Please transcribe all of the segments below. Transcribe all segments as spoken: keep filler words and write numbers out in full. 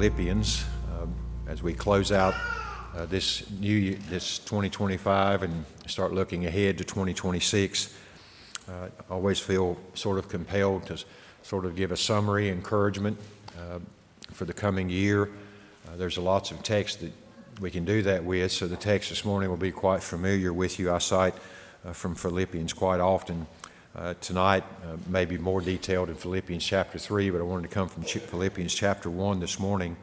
Philippians um, as we close out uh, this new year, this twenty twenty-five, and start looking ahead to twenty twenty-six. Uh, I always feel sort of compelled to sort of give a summary, encouragement uh, for the coming year. Uh, there's lots of text that we can do that with, so the text this morning will be quite familiar with you. I cite uh, from Philippians quite often. Uh, tonight uh, may be more detailed in Philippians chapter three, but I wanted to come from Ch- Philippians chapter one this morning.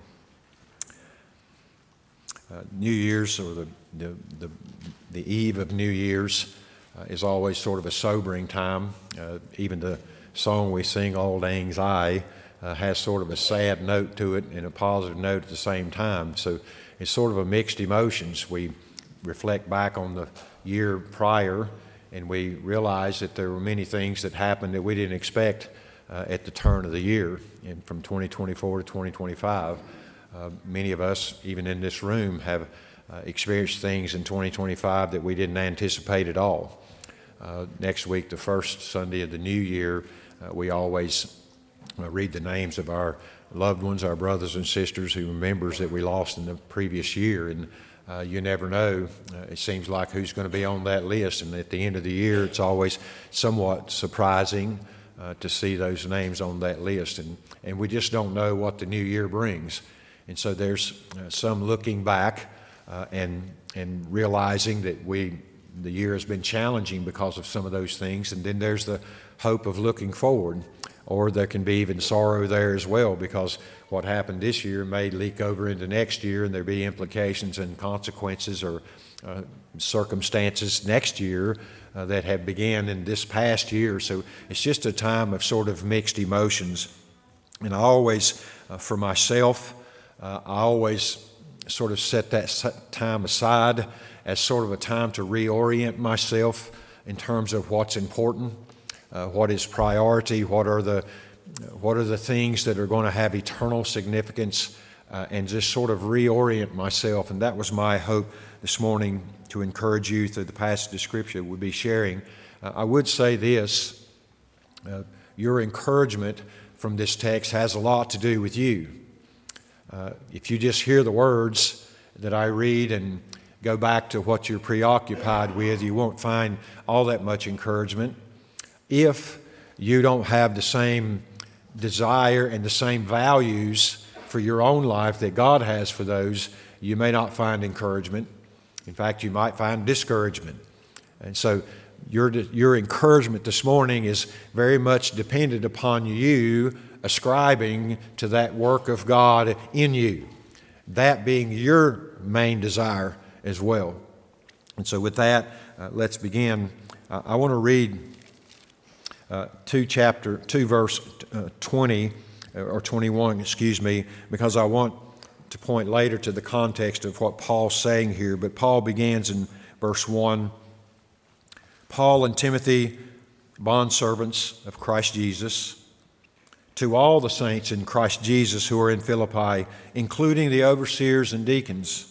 Uh, New Year's, or the, the, the, the eve of New Year's, uh, is always sort of a sobering time. Uh, even the song we sing, Auld Lang Syne, uh, has sort of a sad note to it and a positive note at the same time. So it's sort of a mixed emotions. We reflect back on the year prior, and we realize that there were many things that happened that we didn't expect uh, at the turn of the year, and from twenty twenty-four to twenty twenty-five. Uh, many of us, even in this room, have uh, experienced things in twenty twenty-five that we didn't anticipate at all. Uh, next week, the first Sunday of the new year, uh, we always uh, read the names of our loved ones, our brothers and sisters who were members that we lost in the previous year. And Uh, you never know. Uh, it seems like who's going to be on that list, and at the end of the year it's always somewhat surprising uh, to see those names on that list, and, and we just don't know what the new year brings. And so there's uh, some looking back uh, and and realizing that we the year has been challenging because of some of those things, and then there's the hope of looking forward. Or there can be even sorrow there as well, because what happened this year may leak over into next year, and there be implications and consequences or uh, circumstances next year uh, that have began in this past year. So it's just a time of sort of mixed emotions. And I always, uh, for myself, uh, I always sort of set that time aside as sort of a time to reorient myself in terms of what's important. Uh, what is priority? What are the what are the things that are going to have eternal significance? Uh, and just sort of reorient myself. And that was my hope this morning, to encourage you through the passage of Scripture we'll be sharing. Uh, I would say this: uh, your encouragement from this text has a lot to do with you. Uh, if you just hear the words that I read and go back to what you're preoccupied with, you won't find all that much encouragement. If you don't have the same desire and the same values for your own life that God has for those, you may not find encouragement. In fact, you might find discouragement. And so your, your encouragement this morning is very much dependent upon you ascribing to that work of God in you, that being your main desire as well. And so with that, uh, let's begin. Uh, I want to read Uh, two chapter, two verse uh, twenty, or twenty-one, excuse me, because I want to point later to the context of what Paul's saying here. But Paul begins in verse one. Paul and Timothy, bondservants of Christ Jesus, to all the saints in Christ Jesus who are in Philippi, including the overseers and deacons,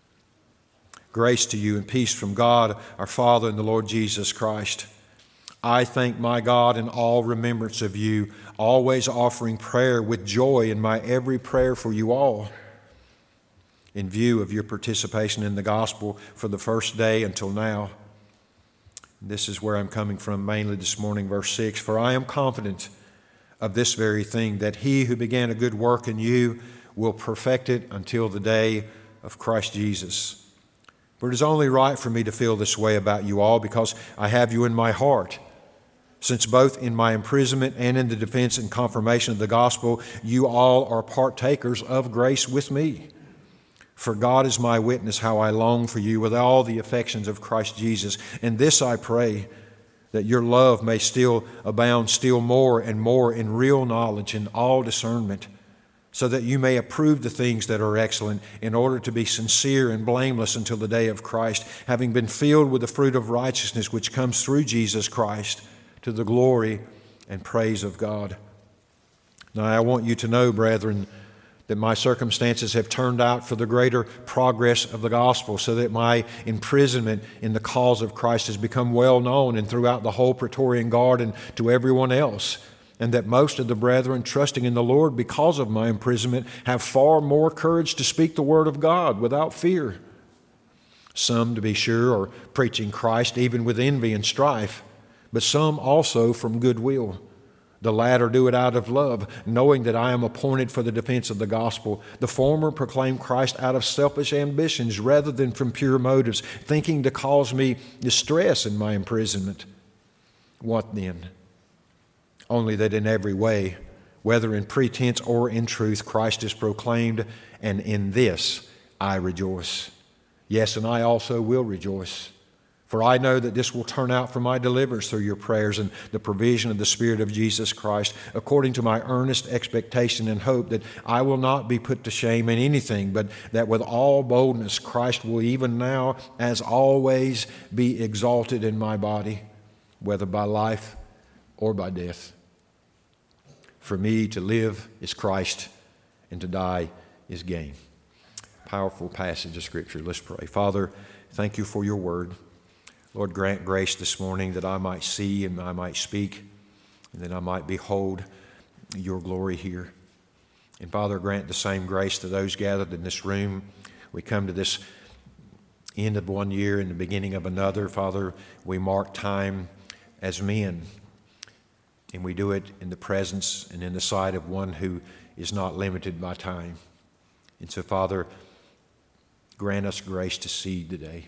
grace to you and peace from God our Father and the Lord Jesus Christ. I thank my God in all remembrance of you, always offering prayer with joy in my every prayer for you all, in view of your participation in the gospel for the first day until now. This is where I'm coming from mainly this morning, verse six. For I am confident of this very thing, that he who began a good work in you will perfect it until the day of Christ Jesus. For it is only right for me to feel this way about you all, because I have you in my heart. Since both in my imprisonment and in the defense and confirmation of the gospel, you all are partakers of grace with me. For God is my witness how I long for you with all the affections of Christ Jesus. And this I pray, that your love may still abound still more and more in real knowledge and all discernment, so that you may approve the things that are excellent, in order to be sincere and blameless until the day of Christ, having been filled with the fruit of righteousness which comes through Jesus Christ, to the glory and praise of God. Now I want you to know, brethren, that my circumstances have turned out for the greater progress of the gospel, so that my imprisonment in the cause of Christ has become well known and throughout the whole Praetorian Guard and to everyone else. and that most of the brethren, trusting in the Lord because of my imprisonment, have far more courage to speak the word of God without fear. Some, to be sure, are preaching Christ even with envy and strife, but some also from good will. The latter do it out of love, knowing that I am appointed for the defense of the gospel. The former proclaim Christ out of selfish ambitions rather than from pure motives, thinking to cause me distress in my imprisonment. What then? Only that in every way, whether in pretense or in truth, Christ is proclaimed, and in this I rejoice. Yes, and I also will rejoice. For I know that this will turn out for my deliverance through your prayers and the provision of the Spirit of Jesus Christ, according to my earnest expectation and hope that I will not be put to shame in anything, but that with all boldness Christ will even now, as always, be exalted in my body, whether by life or by death. For me to live is Christ, and to die is gain. Powerful passage of Scripture. Let's pray. Father, thank you for your word. Lord, grant grace this morning that I might see and I might speak, and that I might behold your glory here. And Father, grant the same grace to those gathered in this room. We come to this end of one year and the beginning of another. Father, we mark time as men, and we do it in the presence and in the sight of one who is not limited by time. And so, Father, grant us grace to see today.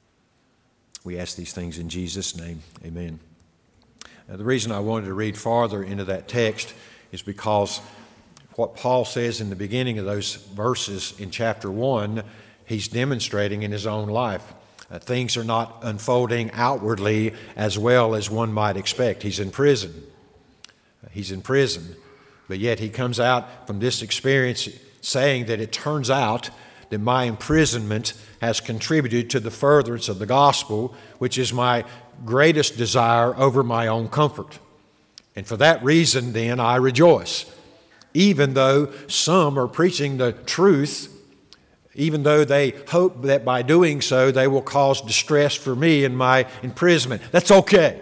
We ask these things in Jesus' name. Amen. Now, the reason I wanted to read farther into that text is because what Paul says in the beginning of those verses in chapter one, he's demonstrating in his own life. Uh, things are not unfolding outwardly as well as one might expect. He's in prison. Uh, he's in prison. But yet he comes out from this experience saying that it turns out that my imprisonment has contributed to the furtherance of the gospel, which is my greatest desire over my own comfort. And for that reason, then, I rejoice. Even though some are preaching the truth, even though they hope that by doing so they will cause distress for me in my imprisonment. That's okay.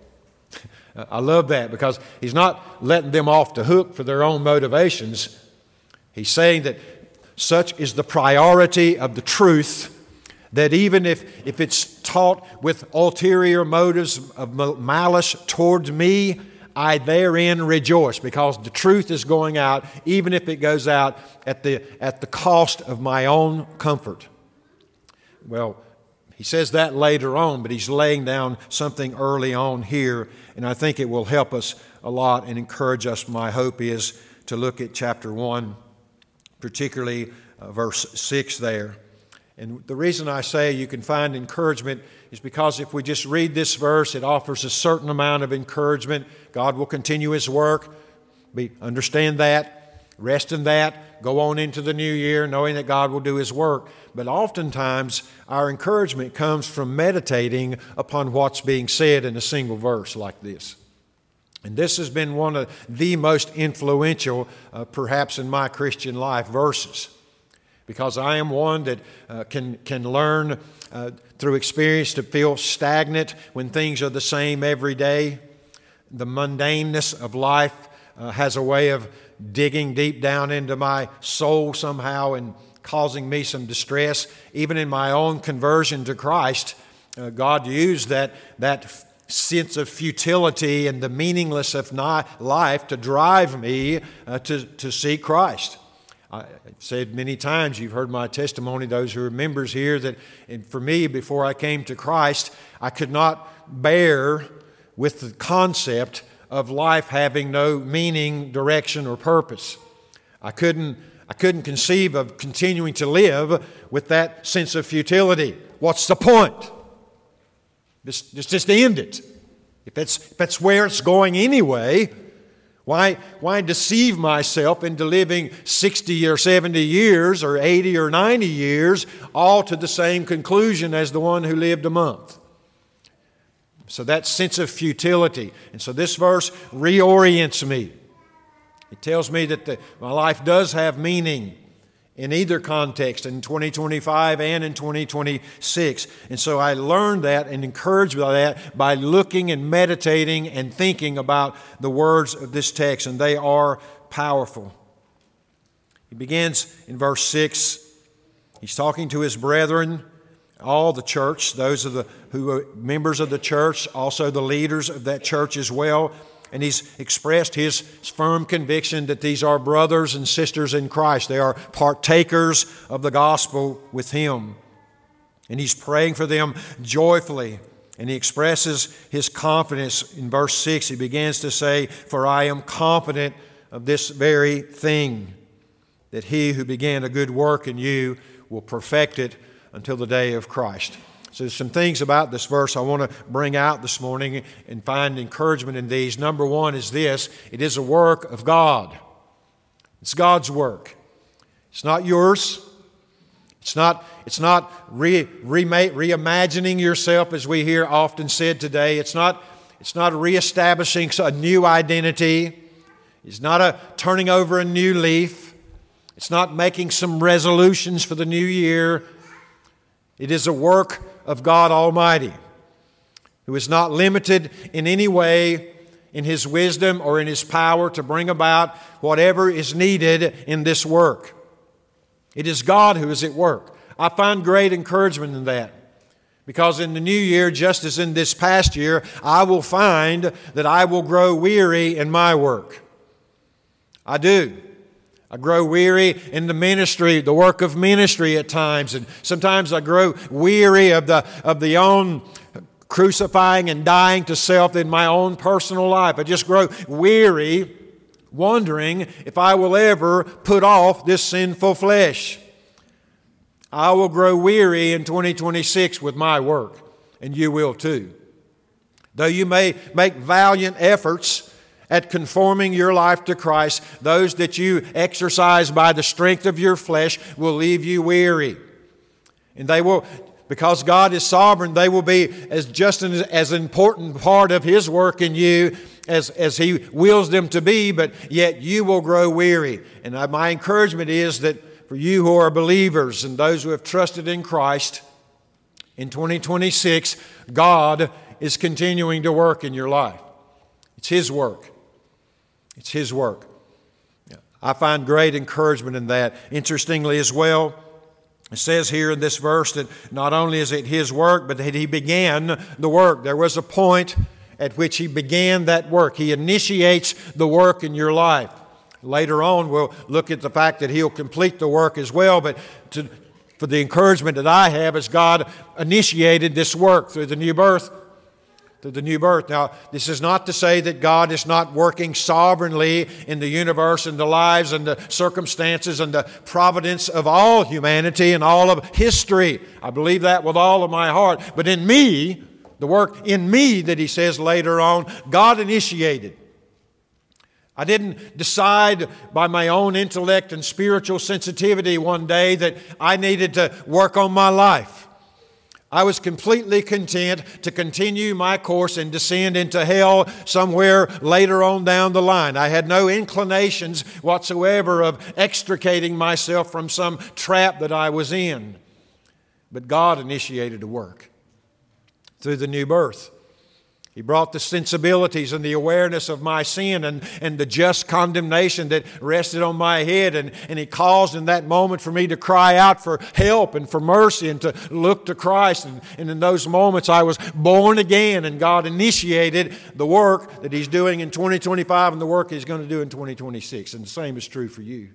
I love that because he's not letting them off the hook for their own motivations. He's saying that such is the priority of the truth that even if, if it's taught with ulterior motives of malice towards me, I therein rejoice because the truth is going out, even if it goes out at the, at the cost of my own comfort. Well, he says that later on, but he's laying down something early on here, and I think it will help us a lot and encourage us. My hope is to look at chapter one, particularly uh, verse six there. And the reason I say you can find encouragement is because if we just read this verse, it offers a certain amount of encouragement. God will continue His work. Be, understand that. Rest in that. Go on into the new year knowing that God will do His work. But oftentimes our encouragement comes from meditating upon what's being said in a single verse like this. And this has been one of the most influential, uh, perhaps in my Christian life, verses. Because I am one that uh, can, can learn uh, through experience to feel stagnant when things are the same every day. The mundaneness of life uh, has a way of digging deep down into my soul somehow and causing me some distress. Even in my own conversion to Christ, uh, God used that, that sense of futility and the meaningless of life to drive me uh, to, to seek Christ. I've said many times, you've heard my testimony, those who are members here, that for me, before I came to Christ, I could not bear with the concept of life having no meaning, direction, or purpose. I couldn't, I couldn't conceive of continuing to live with that sense of futility. What's the point? Just, just, just end it. If that's, if that's where it's going anyway, Why, why deceive myself into living sixty or seventy years or eighty or ninety years, all to the same conclusion as the one who lived a month? So that sense of futility. And so this verse reorients me. It tells me that the, my life does have meaning. in either context, in twenty twenty-five and in twenty twenty-six. And so I learned that and encouraged by that by looking and meditating and thinking about the words of this text, and they are powerful. He begins in verse six. He's talking to his brethren, all the church, those of the who are members of the church, also the leaders of that church as well. And he's expressed his firm conviction that these are brothers and sisters in Christ. They are partakers of the gospel with him. And he's praying for them joyfully. And he expresses his confidence in verse six. He begins to say, "For I am confident of this very thing, that he who began a good work in you will perfect it until the day of Christ." So there's some things about this verse I want to bring out this morning and find encouragement in these. Number one is this: it is a work of God. It's God's work. It's not yours. It's not, it's not re, remake, reimagining yourself, as we hear often said today. It's not, it's not reestablishing a new identity. It's not a turning over a new leaf. It's not making some resolutions for the new year. It is a work of God Almighty, who is not limited in any way in His wisdom or in His power to bring about whatever is needed in this work. It is God who is at work. I find great encouragement in that, because in the new year, just as in this past year, I will find that I will grow weary in my work. I do. I grow weary in the ministry, the work of ministry at times, and sometimes I grow weary of the of the own crucifying and dying to self in my own personal life. I just grow weary, wondering if I will ever put off this sinful flesh. I will grow weary in twenty twenty-six with my work, and you will too. Though you may make valiant efforts at conforming your life to Christ, those that you exercise by the strength of your flesh will leave you weary. And they will, because God is sovereign, they will be as just an as important part of His work in you as, as He wills them to be, but yet you will grow weary. And my encouragement is that for you who are believers and those who have trusted in Christ, in twenty twenty-six, God is continuing to work in your life. It's His work. It's His work. I find great encouragement in that. Interestingly as well, it says here in this verse that not only is it His work, but that He began the work. There was a point at which He began that work. He initiates the work in your life. Later on, we'll look at the fact that He'll complete the work as well, but to, for the encouragement that I have is God initiated this work through the new birth. Through the new birth. Now, this is not to say that God is not working sovereignly in the universe and the lives and the circumstances and the providence of all humanity and all of history. I believe that with all of my heart. But in me, the work in me that He says later on, God initiated. I didn't decide by my own intellect and spiritual sensitivity one day that I needed to work on my life. I was completely content to continue my course and descend into hell somewhere later on down the line. I had no inclinations whatsoever of extricating myself from some trap that I was in. But God initiated the work through the new birth. He brought the sensibilities and the awareness of my sin and, and the just condemnation that rested on my head. And, and He caused in that moment for me to cry out for help and for mercy and to look to Christ. And, and in those moments I was born again, and God initiated the work that He's doing in twenty twenty-five and the work He's going to do in twenty twenty-six. And the same is true for you.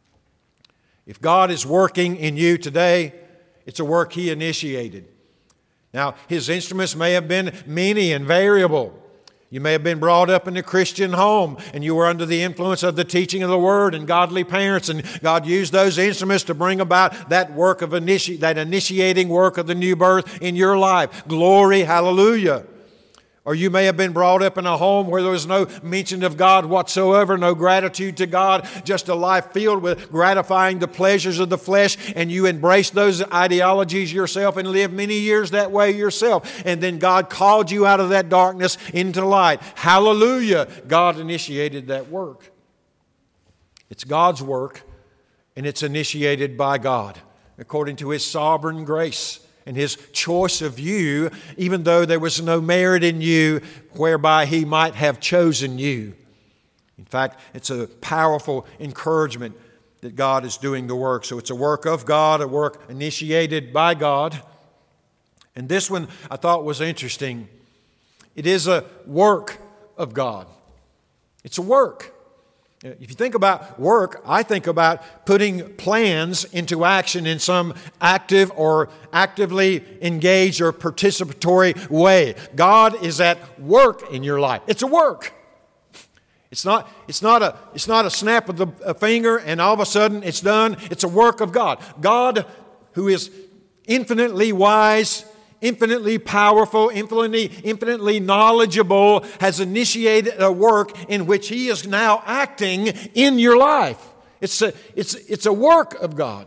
If God is working in you today, it's a work He initiated. Now, His instruments may have been many and variable. You may have been brought up in a Christian home and you were under the influence of the teaching of the Word and godly parents, and God used those instruments to bring about that work of initi- that initiating work of the new birth in your life. Glory, hallelujah. Or you may have been brought up in a home where there was no mention of God whatsoever, no gratitude to God, just a life filled with gratifying the pleasures of the flesh, and you embraced those ideologies yourself and lived many years that way yourself. And then God called you out of that darkness into light. Hallelujah! God initiated that work. It's God's work and it's initiated by God according to His sovereign grace and His choice of you, even though there was no merit in you whereby He might have chosen you. In fact, it's a powerful encouragement that God is doing the work. So it's a work of God, a work initiated by God. And this one I thought was interesting. It is a work of God. It's a work. If you think about work, I think about putting plans into action in some active or actively engaged or participatory way. God is at work in your life. It's a work. It's not, it's not a, it's not a snap of the a finger and all of a sudden it's done. It's a work of God. God, who is infinitely wise, infinitely powerful, infinitely, infinitely knowledgeable, has initiated a work in which He is now acting in your life. It's a, it's, it's a work of God.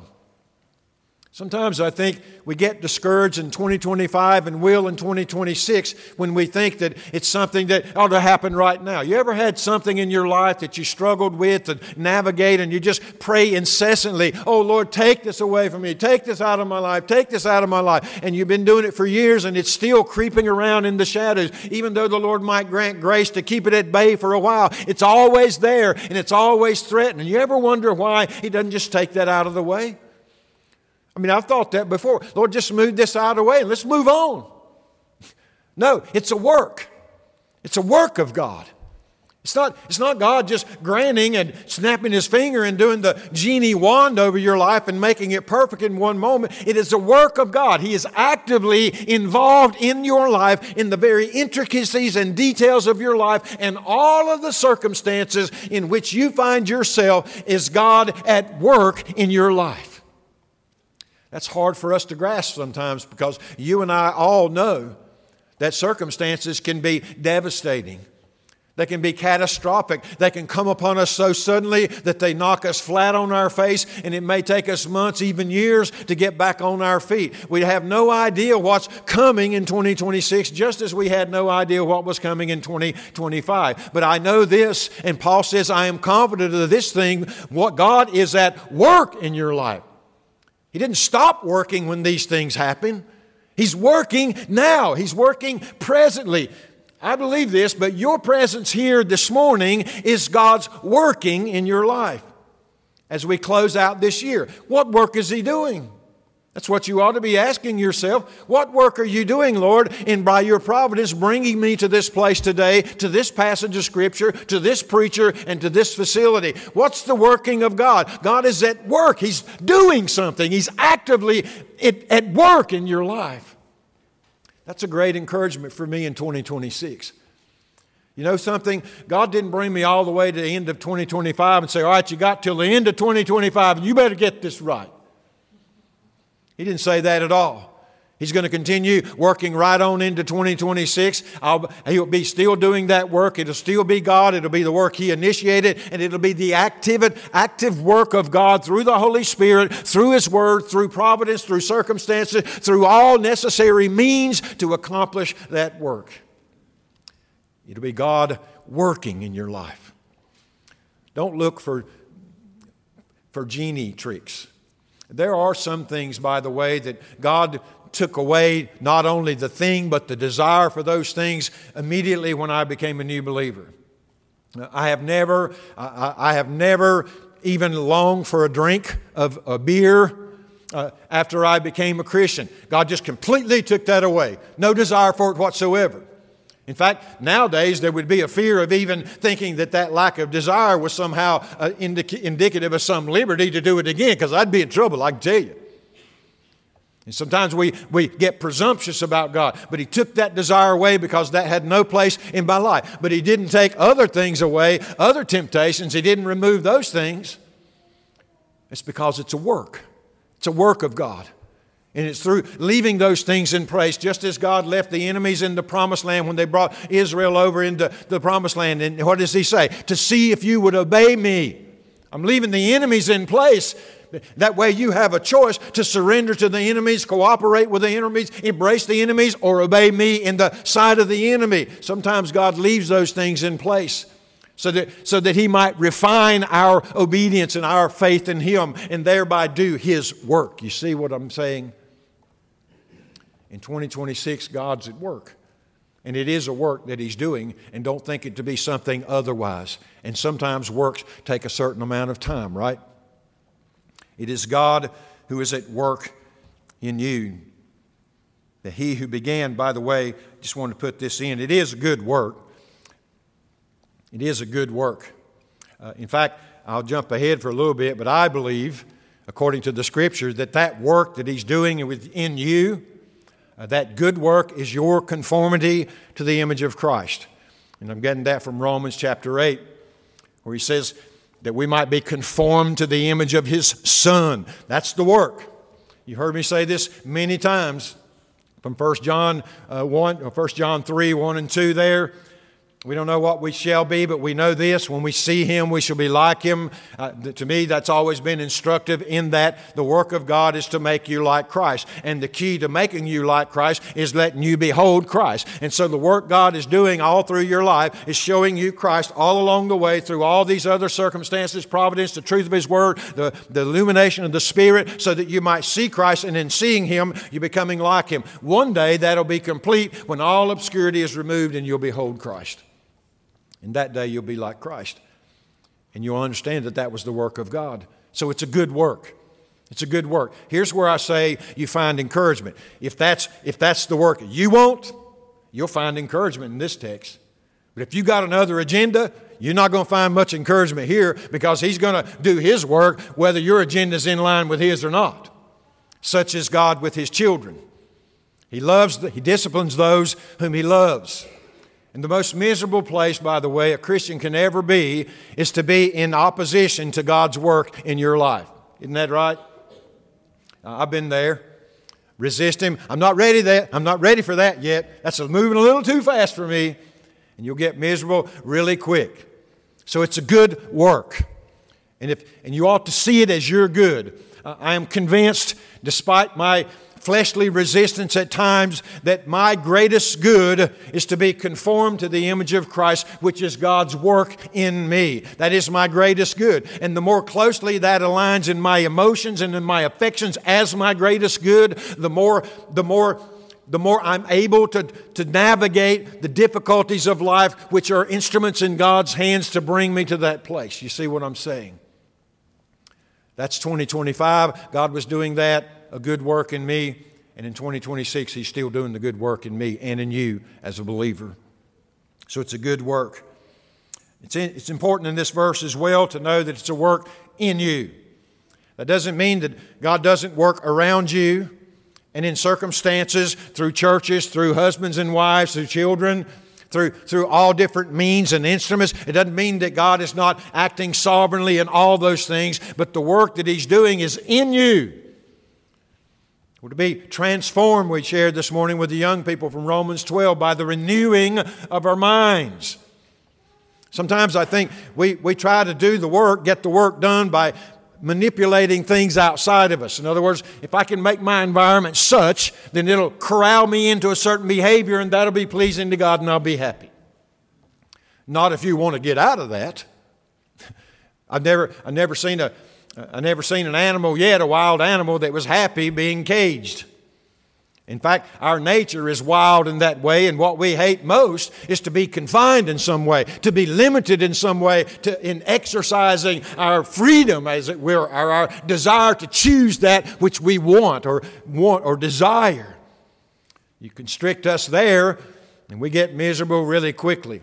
Sometimes I think we get discouraged in twenty twenty-five and will in twenty twenty-six when we think that it's something that ought to happen right now. You ever had something in your life that you struggled with to navigate and you just pray incessantly, oh Lord, take this away from me, take this out of my life, take this out of my life. And you've been doing it for years and it's still creeping around in the shadows. Even though the Lord might grant grace to keep it at bay for a while, it's always there and it's always threatening. You ever wonder why He doesn't just take that out of the way? I mean, I've thought that before. Lord, just move this out of the way and let's move on. No, it's a work. It's a work of God. It's not, it's not God just granting and snapping His finger and doing the genie wand over your life and making it perfect in one moment. It is a work of God. He is actively involved in your life, in the very intricacies and details of your life, and all of the circumstances in which you find yourself is God at work in your life. That's hard for us to grasp sometimes because you and I all know that circumstances can be devastating. They can be catastrophic. They can come upon us so suddenly that they knock us flat on our face, and it may take us months, even years, to get back on our feet. We have no idea what's coming in twenty twenty-six, just as we had no idea what was coming in twenty twenty-five. But I know this, and Paul says, I am confident of this thing, what God is at work in your life. He didn't stop working when these things happen. He's working now. He's working presently. I believe this, but your presence here this morning is God's working in your life. As we close out this year, what work is He doing? That's what you ought to be asking yourself. What work are you doing, Lord, in by your providence bringing me to this place today, to this passage of Scripture, to this preacher, and to this facility? What's the working of God? God is at work. He's doing something. He's actively at work in your life. That's a great encouragement for me in twenty twenty-six. You know something? God didn't bring me all the way to the end of twenty twenty-five and say, all right, you got till the end of twenty twenty-five and you better get this right. He didn't say that at all. He's going to continue working right on into twenty twenty-six. I'll, he'll be still doing that work. It'll still be God. It'll be the work He initiated, and it'll be the active, active work of God through the Holy Spirit, through His Word, through providence, through circumstances, through all necessary means to accomplish that work. It'll be God working in your life. Don't look for, for genie tricks. There are some things, by the way, that God took away not only the thing, but the desire for those things immediately when I became a new believer. I have never, I, I have never even longed for a drink of a beer uh, after I became a Christian. God just completely took that away. No desire for it whatsoever. In fact, nowadays there would be a fear of even thinking that that lack of desire was somehow uh, indic- indicative of some liberty to do it again, because I'd be in trouble, I can tell you. And sometimes we, we get presumptuous about God, but He took that desire away because that had no place in my life. But He didn't take other things away, other temptations. He didn't remove those things. It's because it's a work. It's a work of God. And it's through leaving those things in place, just as God left the enemies in the promised land when they brought Israel over into the promised land. And what does He say? To see if you would obey me. I'm leaving the enemies in place. That way you have a choice to surrender to the enemies, cooperate with the enemies, embrace the enemies, or obey me in the side of the enemy. Sometimes God leaves those things in place so that, so that He might refine our obedience and our faith in Him and thereby do His work. You see what I'm saying? In twenty twenty-six, God's at work. And it is a work that He's doing, and don't think it to be something otherwise. And sometimes works take a certain amount of time, right? It is God who is at work in you. That He who began, by the way, just wanted to put this in, it is a good work. It is a good work. Uh, in fact, I'll jump ahead for a little bit, but I believe, according to the Scripture, that that work that He's doing within you, Uh, that good work is your conformity to the image of Christ. And I'm getting that from Romans chapter eight, where he says that we might be conformed to the image of His Son. That's the work. You heard me say this many times from First John uh, one, or First John three, one and two there. We don't know what we shall be, but we know this. When we see Him, we shall be like Him. Uh, to me, that's always been instructive in that the work of God is to make you like Christ. And the key to making you like Christ is letting you behold Christ. And so the work God is doing all through your life is showing you Christ all along the way through all these other circumstances, providence, the truth of His Word, the, the illumination of the Spirit, so that you might see Christ, and in seeing Him, you're becoming like Him. One day, that'll be complete when all obscurity is removed and you'll behold Christ. And that day you'll be like Christ. And you'll understand that that was the work of God. So it's a good work. It's a good work. Here's where I say you find encouragement. If that's, if that's the work you want, you'll find encouragement in this text. But if you got another agenda, you're not going to find much encouragement here, because He's going to do His work whether your agenda is in line with His or not. Such is God with His children. He loves, the, He disciplines those whom He loves. And the most miserable place, by the way, a Christian can ever be is to be in opposition to God's work in your life. Isn't that right? I've been there. Resist Him. I'm not ready that. I'm not ready for that yet. That's moving a little too fast for me. And you'll get miserable really quick. So it's a good work. And if and you ought to see it as your good. Uh, I am convinced, despite my fleshly resistance at times, that my greatest good is to be conformed to the image of Christ, which is God's work in me. That is my greatest good. And the more closely that aligns in my emotions and in my affections as my greatest good, the more, the more, the more I'm able to, to navigate the difficulties of life, which are instruments in God's hands to bring me to that place. You see what I'm saying? That's twenty twenty-five. God was doing that, a good work in me. And in twenty twenty-six, He's still doing the good work in me and in you as a believer. So it's a good work. It's, in, it's important in this verse as well to know that it's a work in you. That doesn't mean that God doesn't work around you and in circumstances, through churches, through husbands and wives, through children, Through, through all different means and instruments. It doesn't mean that God is not acting sovereignly in all those things, but the work that He's doing is in you. We're to be transformed, we shared this morning with the young people from Romans twelve, by the renewing of our minds. Sometimes I think we, we try to do the work, get the work done by manipulating things outside of us. In other words, if I can make my environment such, then it'll corral me into a certain behavior, and that'll be pleasing to God, and I'll be happy. Not if you want to get out of that. I've never, I've never seen a, I've never seen an animal yet, a wild animal, that was happy being caged. In fact, our nature is wild in that way, and what we hate most is to be confined in some way, to be limited in some way, to in exercising our freedom, as it were, our, our desire to choose that which we want or want or desire. You constrict us there, and we get miserable really quickly.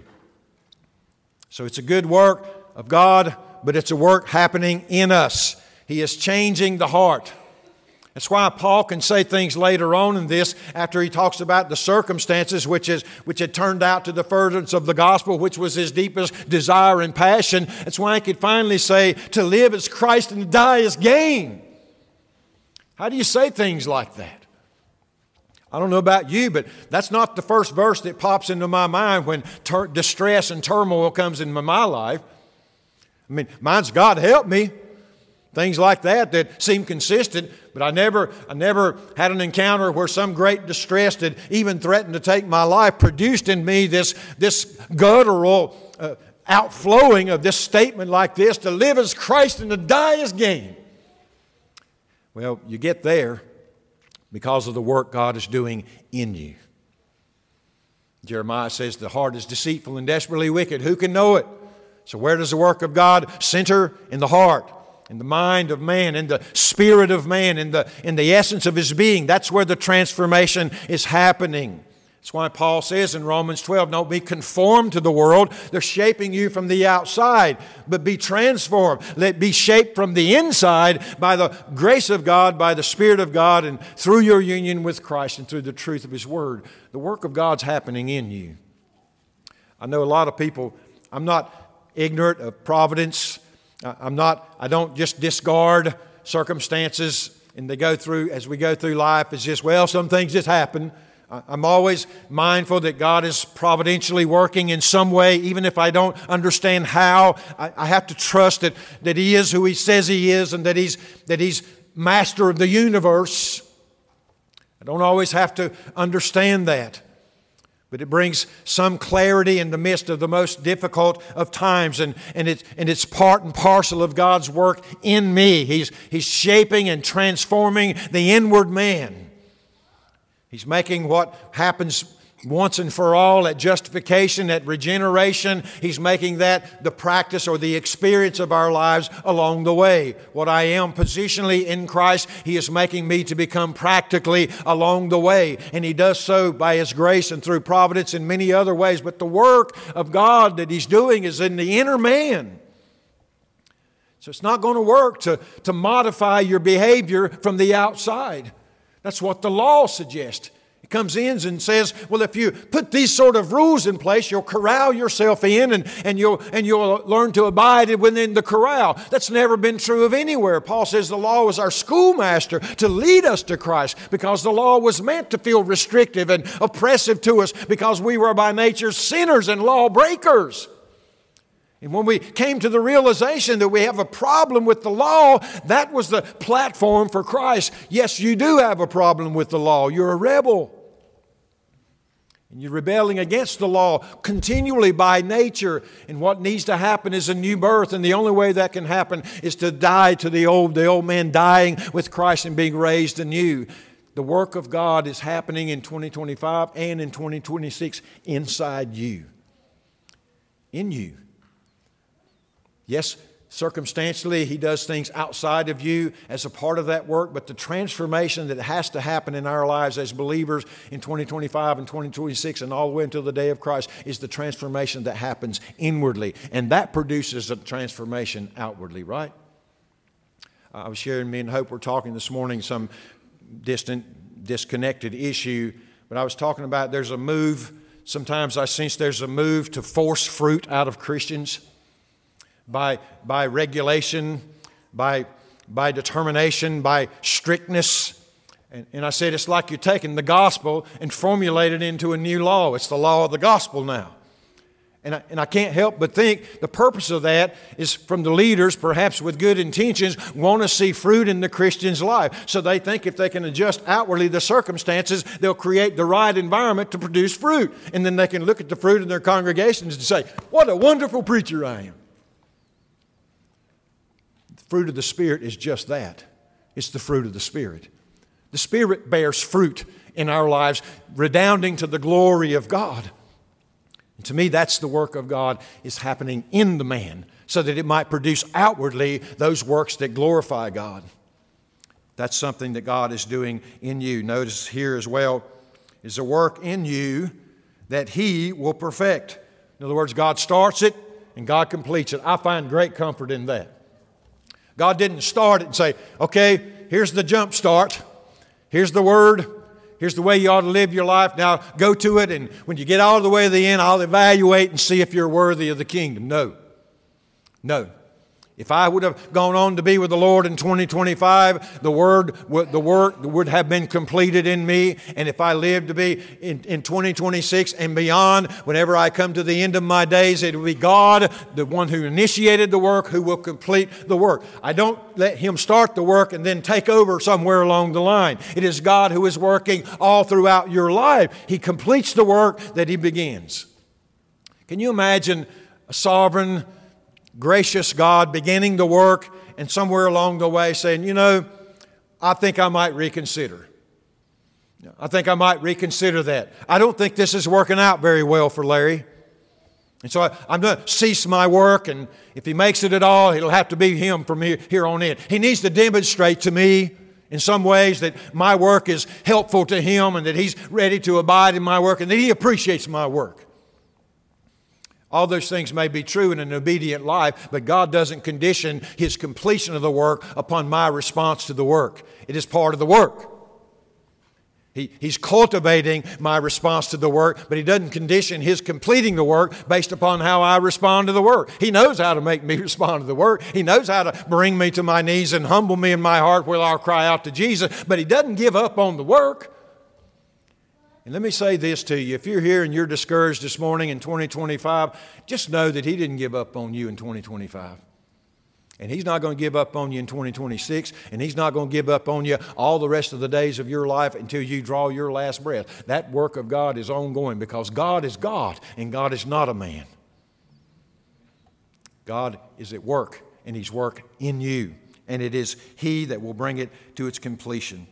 So it's a good work of God, but it's a work happening in us. He is changing the heart. That's why Paul can say things later on in this, after he talks about the circumstances which is which had turned out to the furtherance of the gospel, which was his deepest desire and passion. That's why he could finally say, to live is Christ and to die is gain. How do you say things like that? I don't know about you, but that's not the first verse that pops into my mind when ter- distress and turmoil comes into my life. I mean, mine's God help me. Things like that that seem consistent, but I never, I never had an encounter where some great distress that even threatened to take my life produced in me this, this guttural uh, outflowing of this statement like this, to live as Christ and to die as gain. Well, you get there because of the work God is doing in you. Jeremiah says the heart is deceitful and desperately wicked. Who can know it? So where does the work of God center? In the heart, in the mind of man, in the spirit of man, in the, in the essence of his being. That's where the transformation is happening. That's why Paul says in Romans twelve, don't be conformed to the world. They're shaping you from the outside, but be transformed. Let be shaped from the inside by the grace of God, by the Spirit of God, and through your union with Christ and through the truth of His Word. The work of God's happening in you. I know a lot of people, I'm not ignorant of providence. I'm not, I don't just discard circumstances and they go through, as we go through life, it's just, well, some things just happen. I'm always mindful that God is providentially working in some way, even if I don't understand how. I, I have to trust that, that He is who He says He is and that He's, that He's master of the universe. I don't always have to understand that. But it brings some clarity in the midst of the most difficult of times. And, and, it's, and it's part and parcel of God's work in me. He's, he's shaping and transforming the inward man. He's making what happens once and for all at justification, at regeneration. He's making that the practice or the experience of our lives along the way. What I am positionally in Christ, He is making me to become practically along the way. And He does so by His grace and through providence in many other ways. But the work of God that He's doing is in the inner man. So it's not going to work to, to modify your behavior from the outside. That's what the law suggests. It comes in and says, well, if you put these sort of rules in place, you'll corral yourself in and, and, you'll, and you'll learn to abide within the corral. That's never been true of anywhere. Paul says the law was our schoolmaster to lead us to Christ because the law was meant to feel restrictive and oppressive to us because we were by nature sinners and lawbreakers. And when we came to the realization that we have a problem with the law, that was the platform for Christ. Yes, you do have a problem with the law. You're a rebel. And you're rebelling against the law continually by nature. And what needs to happen is a new birth. And the only way that can happen is to die to the old, the old man dying with Christ and being raised anew. The work of God is happening in twenty twenty-five and in twenty twenty-six inside you. In you. Yes, circumstantially, He does things outside of you as a part of that work, but the transformation that has to happen in our lives as believers in twenty twenty-five and twenty twenty-six and all the way until the day of Christ is the transformation that happens inwardly. And that produces a transformation outwardly, right? I was sharing, me and Hope were talking this morning, some distant, disconnected issue, but I was talking about there's a move, sometimes I sense there's a move to force fruit out of Christians. By, by regulation, by, by determination, by strictness. And, and I said it's like you're taking the gospel and formulate it into a new law. It's the law of the gospel now. And I, and I can't help but think the purpose of that is from the leaders, perhaps with good intentions, want to see fruit in the Christian's life. So they think if they can adjust outwardly the circumstances, they'll create the right environment to produce fruit. And then they can look at the fruit in their congregations and say, what a wonderful preacher I am. Fruit of the Spirit is just that. It's the fruit of the Spirit. The Spirit bears fruit in our lives, redounding to the glory of God. And to me, that's the work of God is happening in the man, so that it might produce outwardly those works that glorify God. That's something that God is doing in you. Notice here as well is a work in you that He will perfect. In other words, God starts it and God completes it. I find great comfort in that. God didn't start it and say, okay, here's the jump start. Here's the word. Here's the way you ought to live your life. Now go to it, and when you get all the way to the end, I'll evaluate and see if you're worthy of the kingdom. No. No. If I would have gone on to be with the Lord in twenty twenty-five, the word, the work would have been completed in me. And if I lived to be in, in twenty twenty-six and beyond, whenever I come to the end of my days, it will be God, the one who initiated the work, who will complete the work. I don't let Him start the work and then take over somewhere along the line. It is God who is working all throughout your life. He completes the work that He begins. Can you imagine A sovereign, gracious God beginning to work and somewhere along the way saying, you know, I think I might reconsider. I think I might reconsider that. I don't think this is working out very well for Larry. And so I, I'm going to cease my work, and if he makes it at all, it'll have to be him from here, here on in. He needs to demonstrate to me in some ways that my work is helpful to him and that he's ready to abide in my work and that he appreciates my work. All those things may be true in an obedient life, but God doesn't condition His completion of the work upon my response to the work. It is part of the work. He, he's cultivating my response to the work, but He doesn't condition His completing the work based upon how I respond to the work. He knows how to make me respond to the work. He knows how to bring me to my knees and humble me in my heart where I'll cry out to Jesus, but He doesn't give up on the work. And let me say this to you. If you're here and you're discouraged this morning in twenty twenty-five, just know that He didn't give up on you in twenty twenty-five. And He's not going to give up on you in twenty twenty-six, and He's not going to give up on you all the rest of the days of your life until you draw your last breath. That work of God is ongoing because God is God, and God is not a man. God is at work, and He's work in you, and it is He that will bring it to its completion.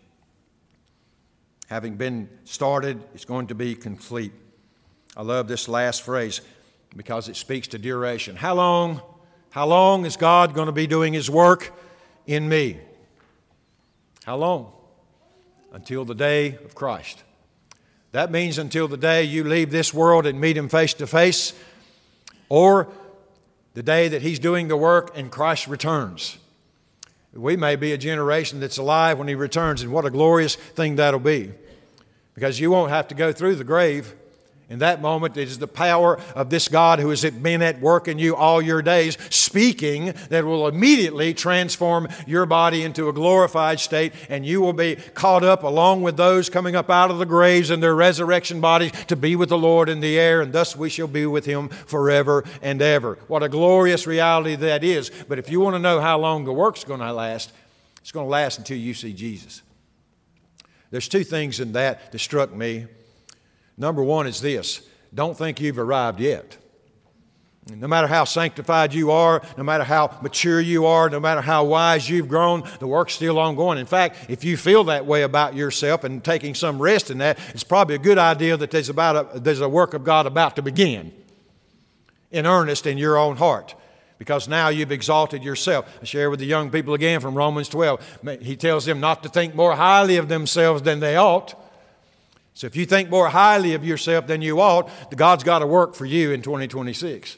Having been started, it's going to be complete. I love this last phrase because it speaks to duration. How long, how long is God going to be doing His work in me? How long? Until the day of Christ. That means until the day you leave this world and meet Him face to face, or the day that He's doing the work and Christ returns. We may be a generation that's alive when He returns, and what a glorious thing that'll be. Because you won't have to go through the grave. In that moment, it is the power of this God who has been at work in you all your days, speaking, that will immediately transform your body into a glorified state, and you will be caught up along with those coming up out of the graves in their resurrection bodies to be with the Lord in the air, and thus we shall be with Him forever and ever. What a glorious reality that is. But if you want to know how long the work's going to last, it's going to last until you see Jesus. There's two things in that that struck me. Number one is this: don't think you've arrived yet. No matter how sanctified you are, no matter how mature you are, no matter how wise you've grown, the work's still ongoing. In fact, if you feel that way about yourself and taking some rest in that, it's probably a good idea that there's, about a, there's a work of God about to begin in earnest in your own heart. Because now you've exalted yourself. I share with the young people again from Romans twelve. He tells them not to think more highly of themselves than they ought. So if you think more highly of yourself than you ought, God's got to work for you in twenty twenty-six.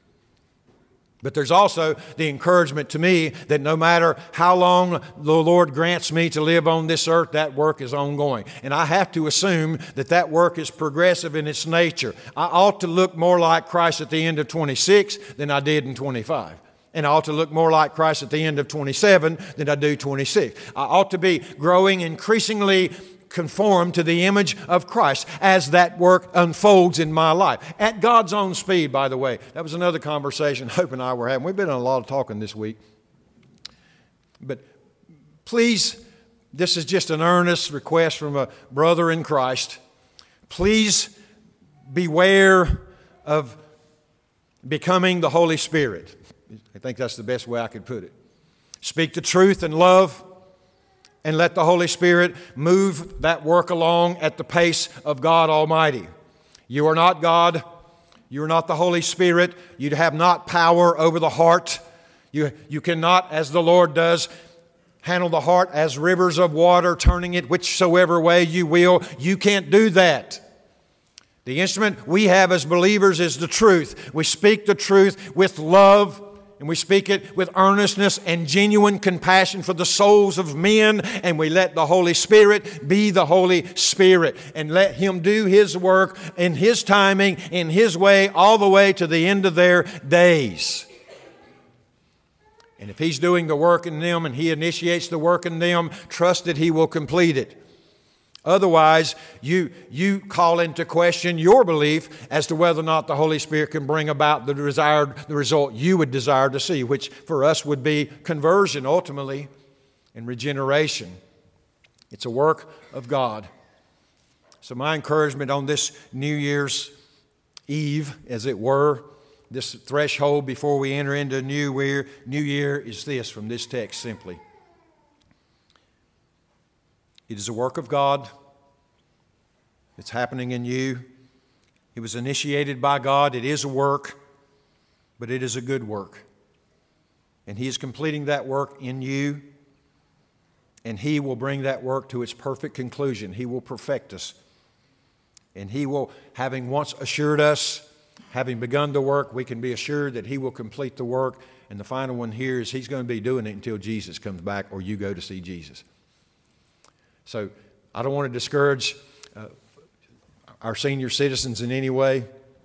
But there's also the encouragement to me that no matter how long the Lord grants me to live on this earth, that work is ongoing. And I have to assume that that work is progressive in its nature. I ought to look more like Christ at the end of twenty-six than I did in twenty-five. And I ought to look more like Christ at the end of twenty-seven than I do twenty-six. I ought to be growing increasingly conform to the image of Christ as that work unfolds in my life. At God's own speed, by the way. That was another conversation Hope and I were having. We've been doing a lot of talking this week. But please, this is just an earnest request from a brother in Christ. Please beware of becoming the Holy Spirit. I think that's the best way I could put it. Speak the truth in love, and let the Holy Spirit move that work along at the pace of God Almighty. You are not God. You are not the Holy Spirit. You have not power over the heart. You, you cannot, as the Lord does, handle the heart as rivers of water, turning it whichsoever way you will. You can't do that. The instrument we have as believers is the truth. We speak the truth with love, and we speak it with earnestness and genuine compassion for the souls of men. And we let the Holy Spirit be the Holy Spirit. And let Him do His work in His timing, in His way, all the way to the end of their days. And if He's doing the work in them and He initiates the work in them, trust that He will complete it. Otherwise, you, you call into question your belief as to whether or not the Holy Spirit can bring about the desired, the result you would desire to see, which for us would be conversion ultimately and regeneration. It's a work of God. So my encouragement on this New Year's Eve, as it were, this threshold before we enter into a new year, new year is this from this text simply. It is a work of God. It's happening in you. It was initiated by God. It is a work, but it is a good work. And He is completing that work in you, and He will bring that work to its perfect conclusion. He will perfect us. And He will, having once assured us, having begun the work, we can be assured that He will complete the work. And the final one here is He's going to be doing it until Jesus comes back or you go to see Jesus. So I don't want to discourage uh, our senior citizens in any way,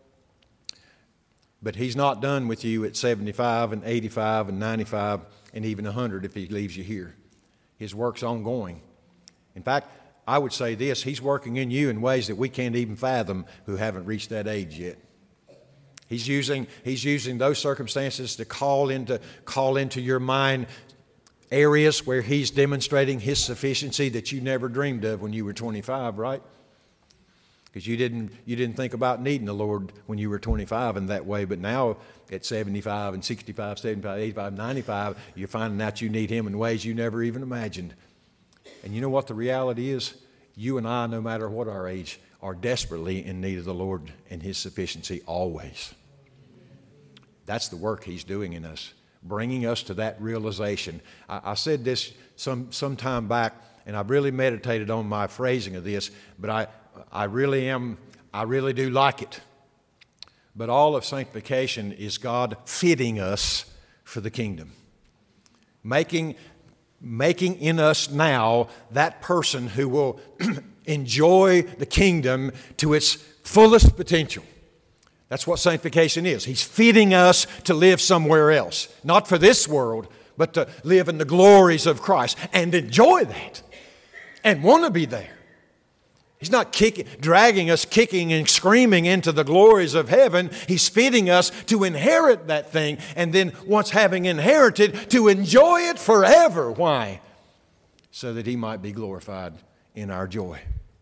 but He's not done with you at seventy-five and eighty-five and ninety-five and even one hundred if He leaves you here. His work's ongoing. In fact, I would say this, He's working in you in ways that we can't even fathom who haven't reached that age yet. He's using, he's using those circumstances to call into, call into your mind areas where He's demonstrating His sufficiency that you never dreamed of when you were twenty-five, right? Because you didn't, you didn't think about needing the Lord when you were twenty-five in that way, but now at seventy-five and sixty-five, seventy-five, eighty-five, ninety-five, you're finding out you need Him in ways you never even imagined. And you know what the reality is? You and I, no matter what our age, are desperately in need of the Lord and His sufficiency always. That's the work He's doing in us, bringing us to that realization. I, I said this some, some time back, and I've really meditated on my phrasing of this, but I, I really am, I really do like it. But all of sanctification is God fitting us for the kingdom. Making, making in us now that person who will enjoy the kingdom to its fullest potential. That's what sanctification is. He's fitting us to live somewhere else. Not for this world, but to live in the glories of Christ and enjoy that and want to be there. He's not kicking, dragging us kicking and screaming into the glories of heaven. He's fitting us to inherit that thing, and then once having inherited, to enjoy it forever. Why? So that He might be glorified in our joy.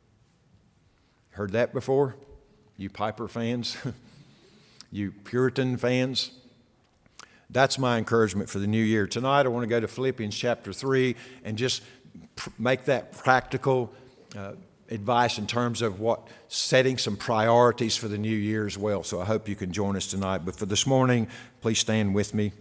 Heard that before? You Piper fans? You Puritan fans? That's my encouragement for the new year. Tonight I want to go to Philippians chapter three and just pr- make that practical uh, advice in terms of what setting some priorities for the new year as well. So I hope you can join us tonight. But for this morning, please stand with me.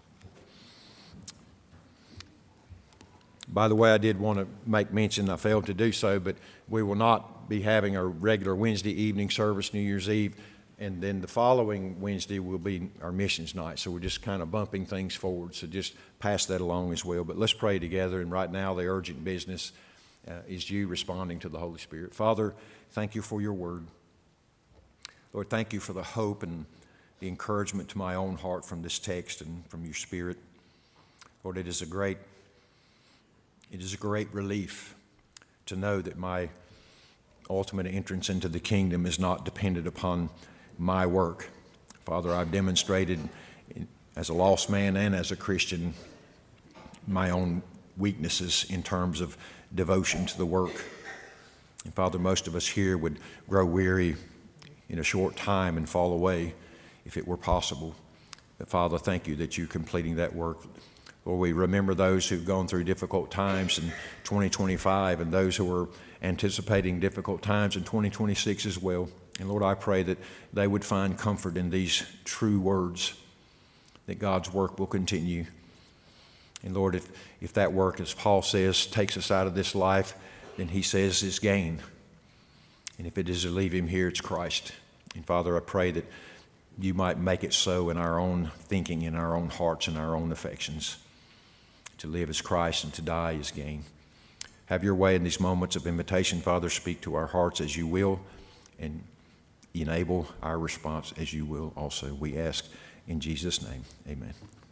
By the way, I did want to make mention, I failed to do so, but we will not be having a regular Wednesday evening service, New Year's Eve, and then the following Wednesday will be our missions night. So we're just kind of bumping things forward, so just pass that along as well. But let's pray together, and right now the urgent business uh, is you responding to the Holy Spirit. Father, thank you for your word. Lord, thank you for the hope and the encouragement to my own heart from this text and from your Spirit. Lord, it is a great It is a great relief to know that my ultimate entrance into the kingdom is not dependent upon my work. Father, I've demonstrated as a lost man and as a Christian my own weaknesses in terms of devotion to the work. And Father, most of us here would grow weary in a short time and fall away if it were possible. But Father, thank you that you're completing that work. Lord, we remember those who've gone through difficult times in twenty twenty-five and those who are anticipating difficult times in twenty twenty-six as well. And Lord, I pray that they would find comfort in these true words, that God's work will continue. And Lord, if, if that work, as Paul says, takes us out of this life, then he says is gain. And if it is to leave him here, it's Christ. And Father, I pray that you might make it so in our own thinking, in our own hearts, and our own affections. To live as Christ and to die as gain. Have your way in these moments of invitation, Father. Speak to our hearts as you will, and enable our response as you will also. We ask in Jesus' name, amen.